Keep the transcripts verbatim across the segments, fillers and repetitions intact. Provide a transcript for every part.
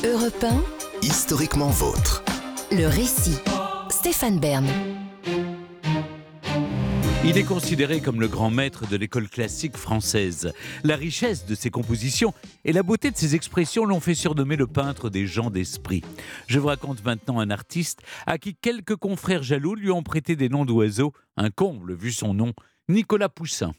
Europe un, Historiquement vôtre. le récit. Stéphane Bern. Il est considéré comme le grand maître de l'école classique française. La richesse de ses compositions et la beauté de ses expressions l'ont fait surnommer le peintre des gens d'esprit. Je vous raconte maintenant un artiste à qui quelques confrères jaloux lui ont prêté des noms d'oiseaux, un comble vu son nom, Nicolas Poussin.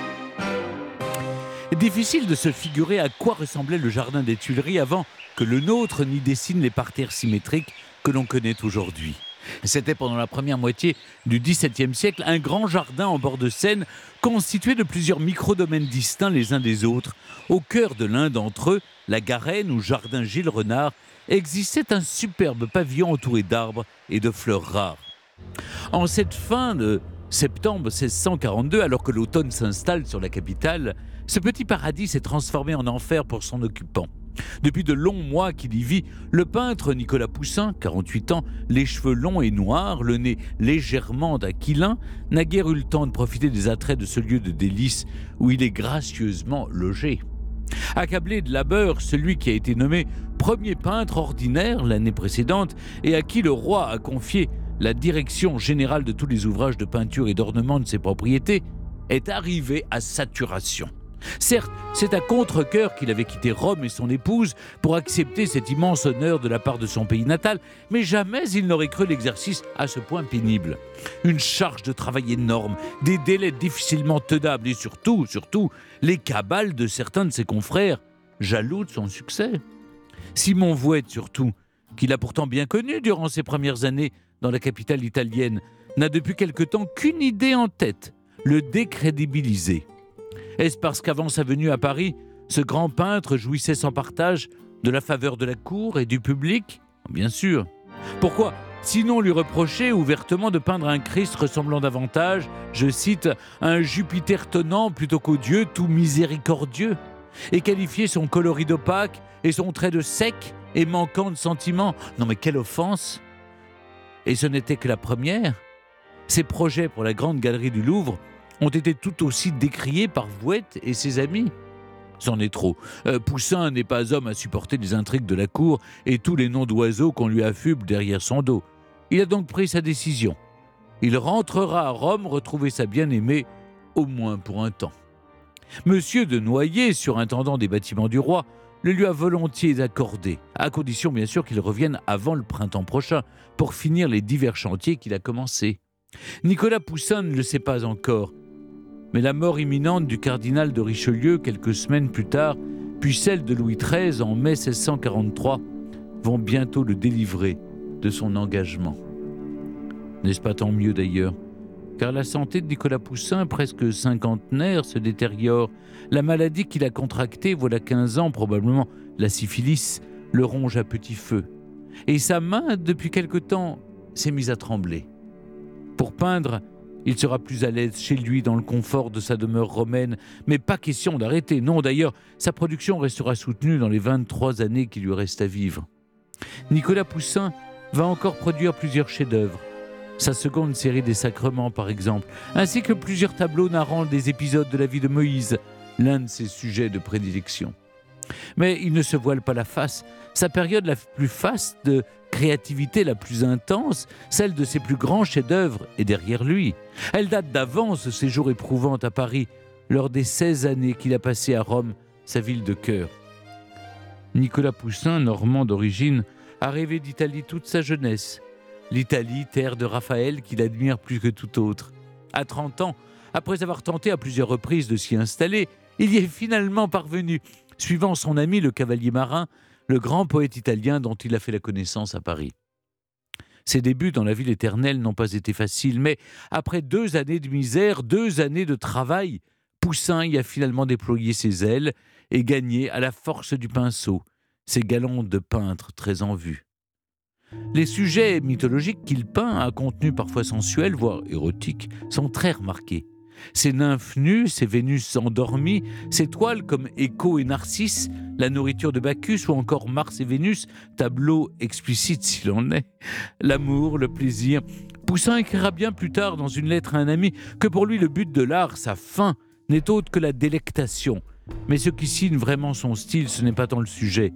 Difficile de se figurer à quoi ressemblait le jardin des Tuileries avant que le nôtre n'y dessine les parterres symétriques que l'on connaît aujourd'hui. C'était pendant la première moitié du dix-septième siècle un grand jardin en bord de Seine constitué de plusieurs micro-domaines distincts les uns des autres. Au cœur de l'un d'entre eux, la Garenne ou jardin Gilles Renard, existait un superbe pavillon entouré d'arbres et de fleurs rares. En cette fin de septembre seize cent quarante-deux, alors que l'automne s'installe sur la capitale, ce petit paradis s'est transformé en enfer pour son occupant. Depuis de longs mois qu'il y vit, le peintre Nicolas Poussin, quarante-huit ans, les cheveux longs et noirs, le nez légèrement aquilin, n'a guère eu le temps de profiter des attraits de ce lieu de délices où il est gracieusement logé. Accablé de labeur, celui qui a été nommé premier peintre ordinaire l'année précédente et à qui le roi a confié la direction générale de tous les ouvrages de peinture et d'ornement de ses propriétés, est arrivé à saturation. Certes, c'est à contre-cœur qu'il avait quitté Rome et son épouse pour accepter cet immense honneur de la part de son pays natal, mais jamais il n'aurait cru l'exercice à ce point pénible. Une charge de travail énorme, des délais difficilement tenables et surtout, surtout, les cabales de certains de ses confrères, jaloux de son succès. Simon Vouette, surtout, qu'il a pourtant bien connu durant ses premières années dans la capitale italienne, n'a depuis quelque temps qu'une idée en tête, le décrédibiliser. Est-ce parce qu'avant sa venue à Paris, ce grand peintre jouissait sans partage de la faveur de la cour et du public ? Bien sûr. Pourquoi sinon lui reprocher ouvertement de peindre un Christ ressemblant davantage, je cite, un Jupiter tonnant plutôt qu'au Dieu tout miséricordieux, et qualifier son coloris d'opaque et son trait de sec et manquant de sentiment ? Non mais quelle offense ! Et ce n'était que la première. Ses projets pour la grande galerie du Louvre ont été tout aussi décriés par Vouette et ses amis. C'en est trop. Euh, Poussin n'est pas homme à supporter les intrigues de la cour et tous les noms d'oiseaux qu'on lui affuble derrière son dos. Il a donc pris sa décision. Il rentrera à Rome retrouver sa bien-aimée, au moins pour un temps. Monsieur de Noyer, surintendant des bâtiments du roi, le lui a volontiers accordé, à condition bien sûr qu'il revienne avant le printemps prochain pour finir les divers chantiers qu'il a commencés. Nicolas Poussin ne le sait pas encore, mais la mort imminente du cardinal de Richelieu quelques semaines plus tard, puis celle de Louis treize en mai seize cent quarante-trois, vont bientôt le délivrer de son engagement. N'est-ce pas tant mieux d'ailleurs ? Car la santé de Nicolas Poussin, presque cinquantenaire, se détériore. La maladie qu'il a contractée voilà quinze ans, probablement la syphilis, le ronge à petit feu. Et sa main, depuis quelque temps, s'est mise à trembler. Pour peindre, il sera plus à l'aise chez lui dans le confort de sa demeure romaine, mais pas question d'arrêter. Non, d'ailleurs, sa production restera soutenue dans les vingt-trois années qui lui restent à vivre. Nicolas Poussin va encore produire plusieurs chefs-d'œuvre. Sa seconde série des Sacrements, par exemple, ainsi que plusieurs tableaux narrant des épisodes de la vie de Moïse, l'un de ses sujets de prédilection. Mais il ne se voile pas la face. Sa période la plus faste de créativité, la plus intense, celle de ses plus grands chefs-d'œuvre, est derrière lui. Elle date d'avant ce séjour éprouvant à Paris, lors des seize années qu'il a passées à Rome, sa ville de cœur. Nicolas Poussin, normand d'origine, a rêvé d'Italie toute sa jeunesse. L'Italie, terre de Raphaël, qu'il admire plus que tout autre. À trente ans, après avoir tenté à plusieurs reprises de s'y installer, il y est finalement parvenu, suivant son ami le cavalier marin, le grand poète italien dont il a fait la connaissance à Paris. Ses débuts dans la ville éternelle n'ont pas été faciles, mais après deux années de misère, deux années de travail, Poussin y a finalement déployé ses ailes et gagné à la force du pinceau ses galons de peintre très en vue. Les sujets mythologiques qu'il peint, à contenu parfois sensuel, voire érotique, sont très remarqués. Ses nymphes nues, ses Vénus endormies, ses toiles comme Écho et Narcisse, la nourriture de Bacchus ou encore Mars et Vénus, tableau explicite s'il en est, l'amour, le plaisir. Poussin écrira bien plus tard dans une lettre à un ami que pour lui le but de l'art, sa fin, n'est autre que la délectation. Mais ce qui signe vraiment son style, ce n'est pas tant le sujet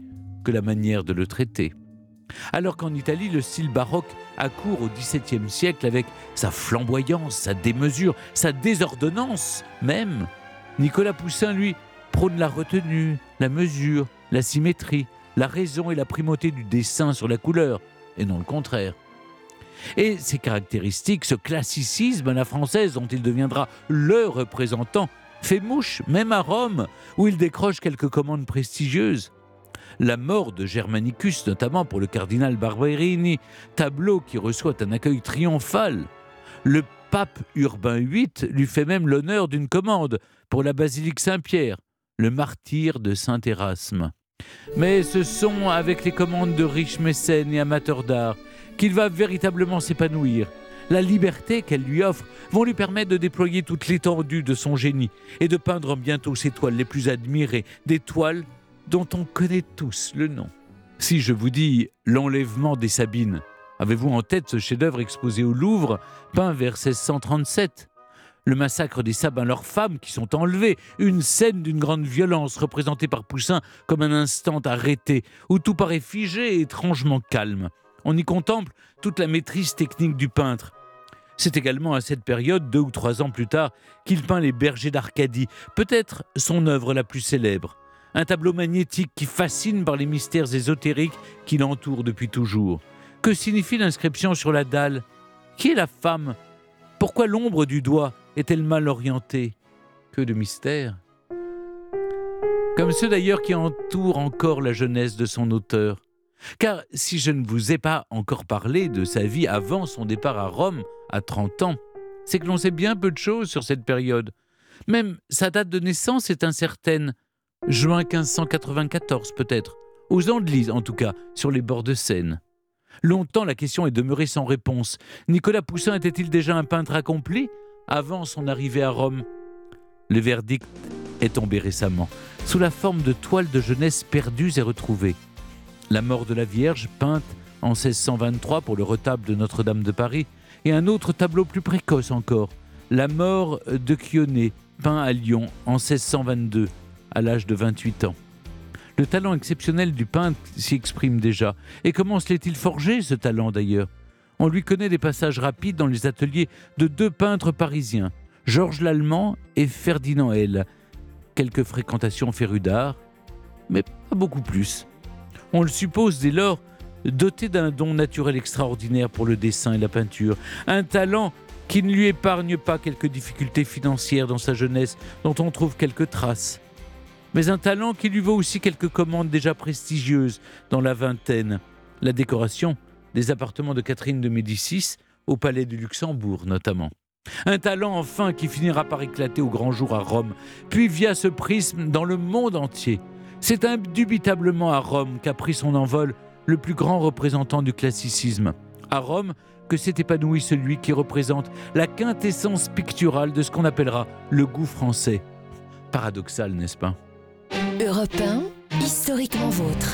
que la manière de le traiter. Alors qu'en Italie, le style baroque accourt au dix-septième siècle avec sa flamboyance, sa démesure, sa désordonnance même, Nicolas Poussin, lui, prône la retenue, la mesure, la symétrie, la raison et la primauté du dessin sur la couleur, et non le contraire. Et ces caractéristiques, ce classicisme à la française dont il deviendra le représentant, fait mouche, même à Rome, où il décroche quelques commandes prestigieuses. La mort de Germanicus, notamment pour le cardinal Barberini, tableau qui reçoit un accueil triomphal. Le pape Urbain huit lui fait même l'honneur d'une commande pour la basilique Saint-Pierre, le martyre de Saint Érasme. Mais ce sont avec les commandes de riches mécènes et amateurs d'art qu'il va véritablement s'épanouir. La liberté qu'elle lui offre vont lui permettre de déployer toute l'étendue de son génie et de peindre bientôt ses toiles les plus admirées, des toiles dont on connaît tous le nom. Si je vous dis « L'enlèvement des Sabines », avez-vous en tête ce chef-d'œuvre exposé au Louvre, peint vers seize cent trente-sept ? Le massacre des Sabins, leurs femmes qui sont enlevées, une scène d'une grande violence représentée par Poussin comme un instant arrêté, où tout paraît figé et étrangement calme. On y contemple toute la maîtrise technique du peintre. C'est également à cette période, deux ou trois ans plus tard, qu'il peint les Bergers d'Arcadie, peut-être son œuvre la plus célèbre. Un tableau magnétique qui fascine par les mystères ésotériques qui l'entourent depuis toujours. Que signifie l'inscription sur la dalle ? Qui est la femme ? Pourquoi l'ombre du doigt est-elle mal orientée ? Que de mystères. Comme ceux d'ailleurs qui entourent encore la jeunesse de son auteur. Car si je ne vous ai pas encore parlé de sa vie avant son départ à Rome, à trente ans, c'est que l'on sait bien peu de choses sur cette période. Même sa date de naissance est incertaine. Juin quinze cent quatre-vingt-quatorze peut-être, aux Andelys en tout cas, sur les bords de Seine. Longtemps la question est demeurée sans réponse. Nicolas Poussin était-il déjà un peintre accompli avant son arrivée à Rome ? Le verdict est tombé récemment, sous la forme de toiles de jeunesse perdues et retrouvées. La mort de la Vierge, peinte en seize cent vingt-trois pour le retable de Notre-Dame de Paris, et un autre tableau plus précoce encore, La mort de Chioné, peint à Lyon en seize cent vingt-deux, à l'âge de vingt-huit ans. Le talent exceptionnel du peintre s'y exprime déjà. Et comment se l'est-il forgé, ce talent d'ailleurs ? On lui connaît des passages rapides dans les ateliers de deux peintres parisiens, Georges Lallemand et Ferdinand L. Quelques fréquentations férues d'art, mais pas beaucoup plus. On le suppose dès lors doté d'un don naturel extraordinaire pour le dessin et la peinture, un talent qui ne lui épargne pas quelques difficultés financières dans sa jeunesse, dont on trouve quelques traces. Mais un talent qui lui vaut aussi quelques commandes déjà prestigieuses dans la vingtaine. La décoration des appartements de Catherine de Médicis au Palais du Luxembourg notamment. Un talent enfin qui finira par éclater au grand jour à Rome, puis via ce prisme dans le monde entier. C'est indubitablement à Rome qu'a pris son envol le plus grand représentant du classicisme. À Rome que s'est épanoui celui qui représente la quintessence picturale de ce qu'on appellera le goût français. Paradoxal, n'est-ce pas ? Europe un, historiquement vôtre.